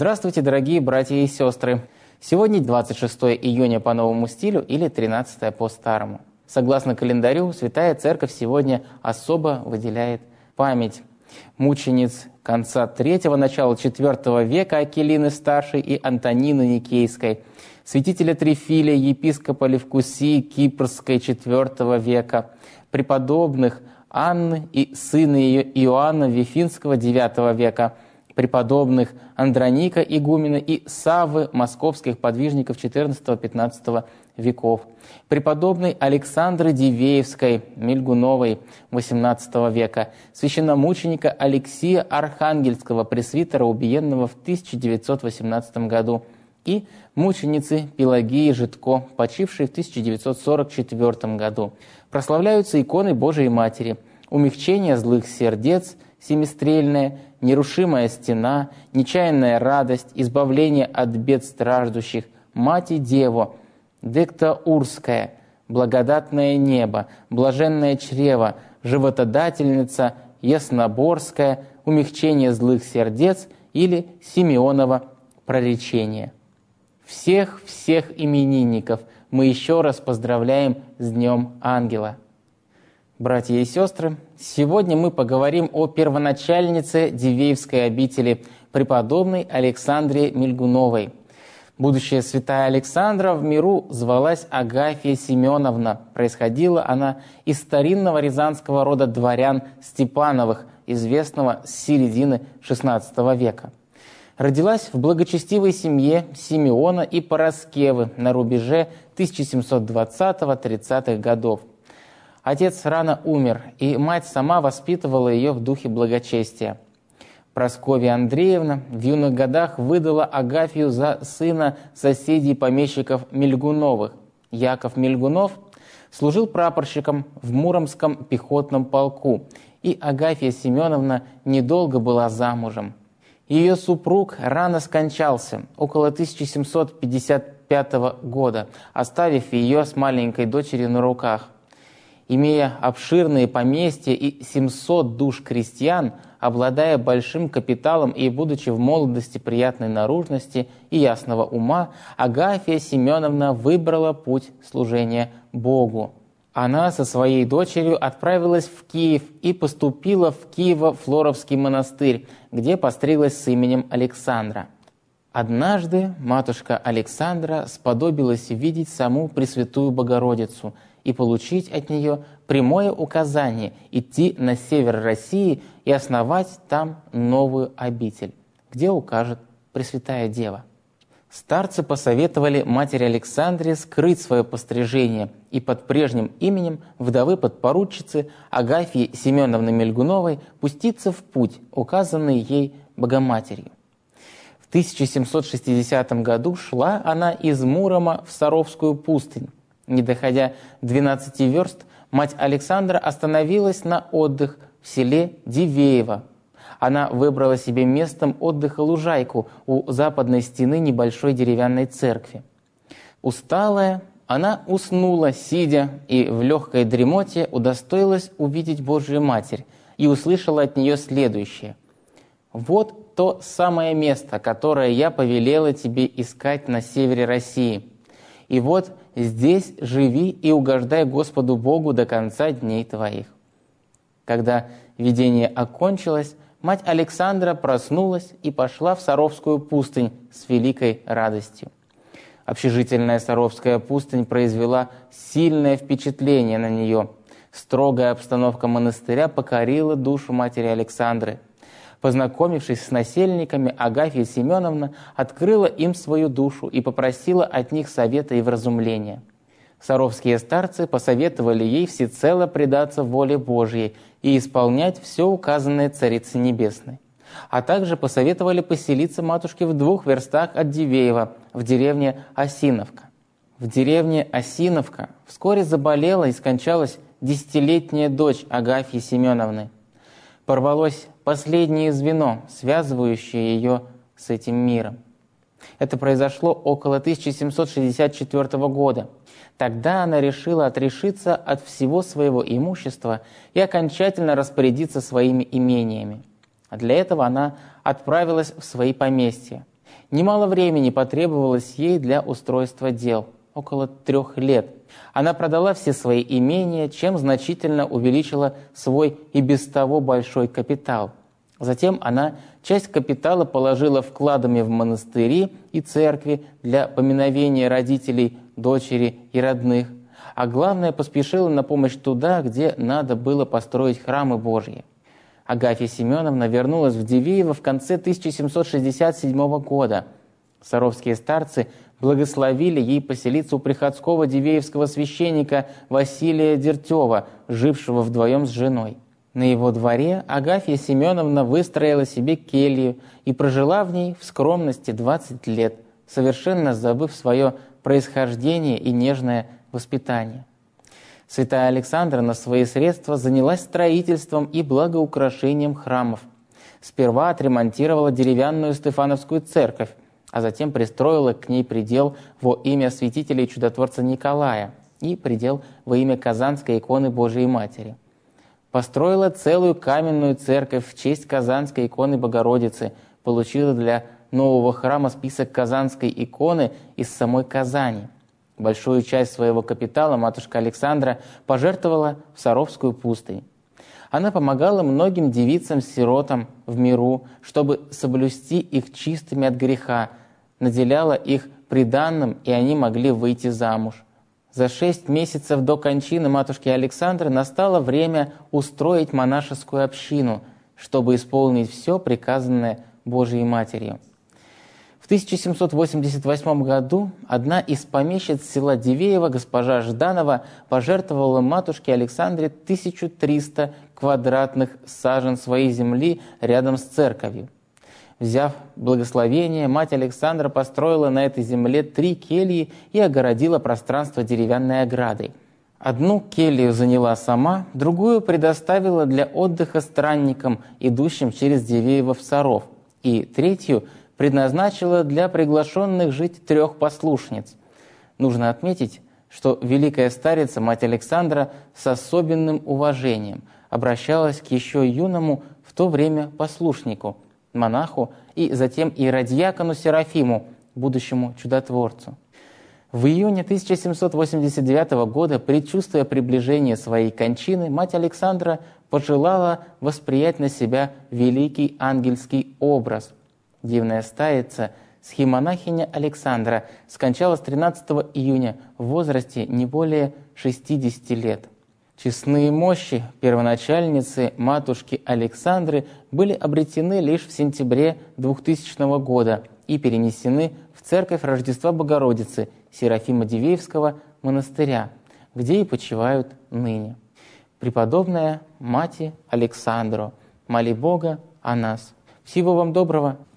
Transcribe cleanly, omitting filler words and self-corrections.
Здравствуйте, дорогие братья и сестры! Сегодня 26 июня по новому стилю или 13 по старому. Согласно календарю, Святая Церковь сегодня особо выделяет память мучениц конца III – начала IV века Акелины Старшей и Антонины Никейской, святителя Трифилия, епископа Левкусии Кипрской IV века, преподобных Анны и сына ее Иоанна Вифинского IX века, преподобных Андроника игумена и Саввы, московских подвижников XIV-XV веков, преподобной Александры Дивеевской, Мильгуновой XVIII века, священномученика Алексия Архангельского, пресвитера, убиенного в 1918 году, и мученицы Пелагии Житко, почившей в 1944 году. Прославляются иконы Божией Матери, умягчение злых сердец, семистрельная, нерушимая стена, нечаянная радость, избавление от бед страждущих, Мать и Деву, Дектаурская, благодатное небо, блаженное чрево, животодательница, Ясноборская, умягчение злых сердец или Симеоново проречение. Всех именинников мы еще раз поздравляем с Днем Ангела. Братья и сестры, сегодня мы поговорим о первоначальнице Дивеевской обители, преподобной Александре Мильгуновой. Будущая святая Александра в миру звалась Агафья Семеновна. Происходила она из старинного рязанского рода дворян Степановых, известного с середины XVI века. Родилась в благочестивой семье Симеона и Параскевы на рубеже 1720-30-х годов. Отец рано умер, и мать сама воспитывала ее в духе благочестия. Прасковья Андреевна в юных годах выдала Агафью за сына соседей помещиков Мильгуновых. Яков Мильгунов служил прапорщиком в Муромском пехотном полку, и Агафья Семеновна недолго была замужем. Ее супруг рано скончался, около 1755 года, оставив ее с маленькой дочерью на руках. Имея обширные поместья и 700 душ крестьян, обладая большим капиталом и будучи в молодости приятной наружности и ясного ума, Агафья Семеновна выбрала путь служения Богу. Она со своей дочерью отправилась в Киев и поступила в Киево-Флоровский монастырь, где постриглась с именем Александра. Однажды матушка Александра сподобилась видеть саму Пресвятую Богородицу и получить от нее прямое указание идти на север России и основать там новую обитель, где укажет Пресвятая Дева. Старцы посоветовали матери Александре скрыть свое пострижение и под прежним именем вдовы подпоручицы Агафьи Семеновны Мильгуновой пуститься в путь, указанный ей Богоматерью. В 1760 году шла она из Мурома в Саровскую пустынь. Не доходя 12 верст, мать Александра остановилась на отдых в селе Дивеево. Она выбрала себе местом отдыха лужайку у западной стены небольшой деревянной церкви. Усталая, она уснула, сидя, и в легкой дремоте удостоилась увидеть Божию Матерь и услышала от нее следующее: «Вот то самое место, которое я повелела тебе искать на севере России. И вот здесь живи и угождай Господу Богу до конца дней твоих». Когда видение окончилось, мать Александра проснулась и пошла в Саровскую пустынь с великой радостью. Общежительная Саровская пустынь произвела сильное впечатление на нее. Строгая обстановка монастыря покорила душу матери Александры. Познакомившись с насельниками, Агафья Семеновна открыла им свою душу и попросила от них совета и вразумления. Саровские старцы посоветовали ей всецело предаться воле Божьей и исполнять все указанное Царицей Небесной. А также посоветовали поселиться матушке в 2 верстах от Дивеева, в деревне Осиновка. В деревне Осиновка вскоре заболела и скончалась 10-летняя дочь Агафьи Семеновны. Порвалось последнее звено, связывающее ее с этим миром. Это произошло около 1764 года. Тогда она решила отрешиться от всего своего имущества и окончательно распорядиться своими имениями. Для этого она отправилась в свои поместья. Немало времени потребовалось ей для устройства дел – около 3 лет. Она продала все свои имения, чем значительно увеличила свой и без того большой капитал. Затем она часть капитала положила вкладами в монастыри и церкви для поминовения родителей, дочери и родных, а главное, поспешила на помощь туда, где надо было построить храмы Божьи. Агафья Семеновна вернулась в Дивеево в конце 1767 года. Саровские старцы благословили ей поселиться у приходского дивеевского священника Василия Дертева, жившего вдвоем с женой. На его дворе Агафья Семеновна выстроила себе келью и прожила в ней в скромности 20 лет, совершенно забыв свое происхождение и нежное воспитание. Святая Александра на свои средства занялась строительством и благоукрашением храмов. Сперва отремонтировала деревянную Стефановскую церковь, а затем пристроила к ней предел во имя святителя и чудотворца Николая и предел во имя Казанской иконы Божией Матери. Построила целую каменную церковь в честь Казанской иконы Богородицы, получила для нового храма список Казанской иконы из самой Казани. Большую часть своего капитала матушка Александра пожертвовала в Саровскую пустынь. Она помогала многим девицам-сиротам в миру, чтобы соблюсти их чистыми от греха, наделяла их приданным, и они могли выйти замуж. За 6 месяцев до кончины матушки Александры настало время устроить монашескую общину, чтобы исполнить все приказанное Божией Матерью. В 1788 году одна из помещиц села Дивеево, госпожа Жданова, пожертвовала матушке Александре 1300 квадратных сажен своей земли рядом с церковью. Взяв благословение, мать Александра построила на этой земле 3 кельи и огородила пространство деревянной оградой. Одну келью заняла сама, другую предоставила для отдыха странникам, идущим через Дивеево в Саров, и третью предназначила для приглашенных жить 3 послушниц. Нужно отметить, что великая старица, мать Александра, с особенным уважением обращалась к еще юному в то время послушнику, монаху и затем иеродьякону Серафиму, будущему чудотворцу. В июне 1789 года, предчувствуя приближение своей кончины, мать Александра пожелала восприять на себя великий ангельский образ. Дивная старица, схимонахиня Александра, скончалась 13 июня в возрасте не более 60 лет. Честные мощи первоначальницы матушки Александры были обретены лишь в сентябре 2000 года и перенесены в церковь Рождества Богородицы Серафима Дивеевского монастыря, где и почивают ныне. Преподобная Мати Александру, моли Бога о нас. Всего вам доброго!